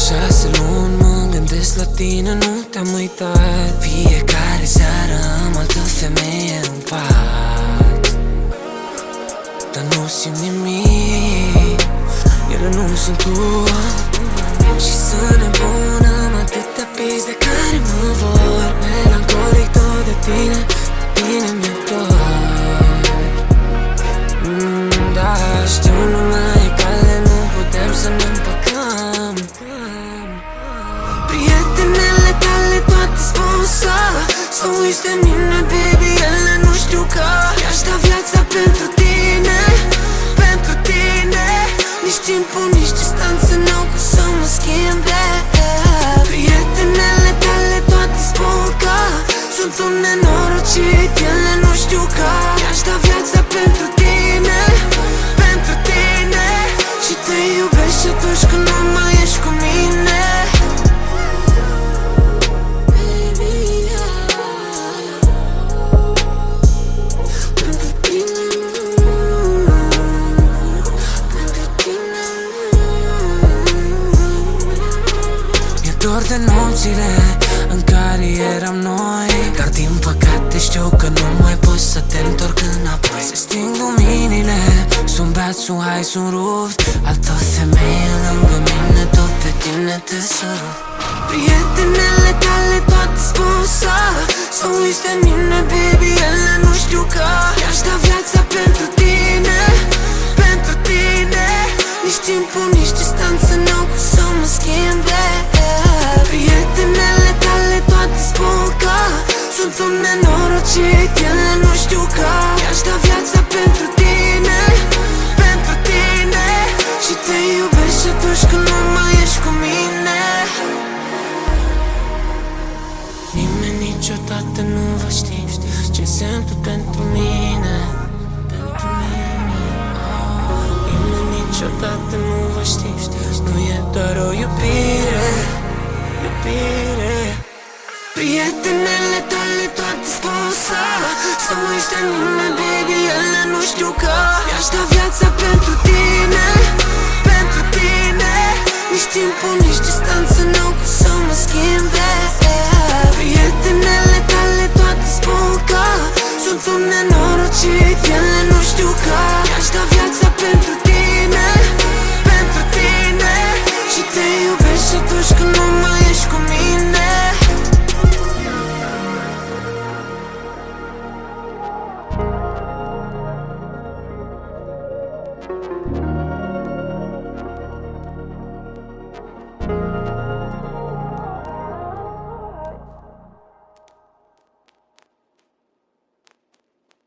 6 luni mă gândesc la tine, nu te-am uitat. Fiecare seară am altă femeie în pat, dar nu simt nimic, ele nu sunt tu. Și sunt nebun, am atâtea pis de care mă vor. Melancolic tot de tine, tine mi-e dor. Da, știu, nu mai e cale, nu putem să ne împăcăm. Prietenele tale toate spun să uiți de mine, baby, ele nu știu că i-aș da viața pentru tine, pentru tine. Nici timpul, nici distanță n-au cum să mă schimbe. Prietenele tale toate spun că sunt un nenorocit, ele nu știu că i-aș da viața pentru tine, pentru tine. Și te iubești atunci când nu mai ești cu mine. Dor de nopțile în care eram noi, dar din păcate știu că nu mai poți să te întorc înapoi. Se sting luminile, sunt beat, sunt high, sunt rupt. Altă femeie lângă mine, tot pe tine te sărut. Prietenele tale toate spun să uiți de mine, baby, ele nu știu că i-aș da viața pentru tine, pentru tine. Nici timpul, nici distanță n-au cum să mă schimbe. Prietenele tale toate spun că sunt un nenorocit, ele nu știu că i-aș da viața pentru tine, pentru tine. Și te iubești atunci când nu mai ești cu mine. Nimeni niciodată nu va ști ce înseamnă tu pentru mine, pentru mine. Nimeni niciodată nu va ști, nu e doar o iubire, iubire. Prietenele tale toate spun să uiți de mine, baby, ele nu știu că i-aș da viața pentru tine, pentru tine. Nici timpul, nici distanță n-au cum să mă schimbe. Prietenele tale toate spun că sunt un nenorocit, ele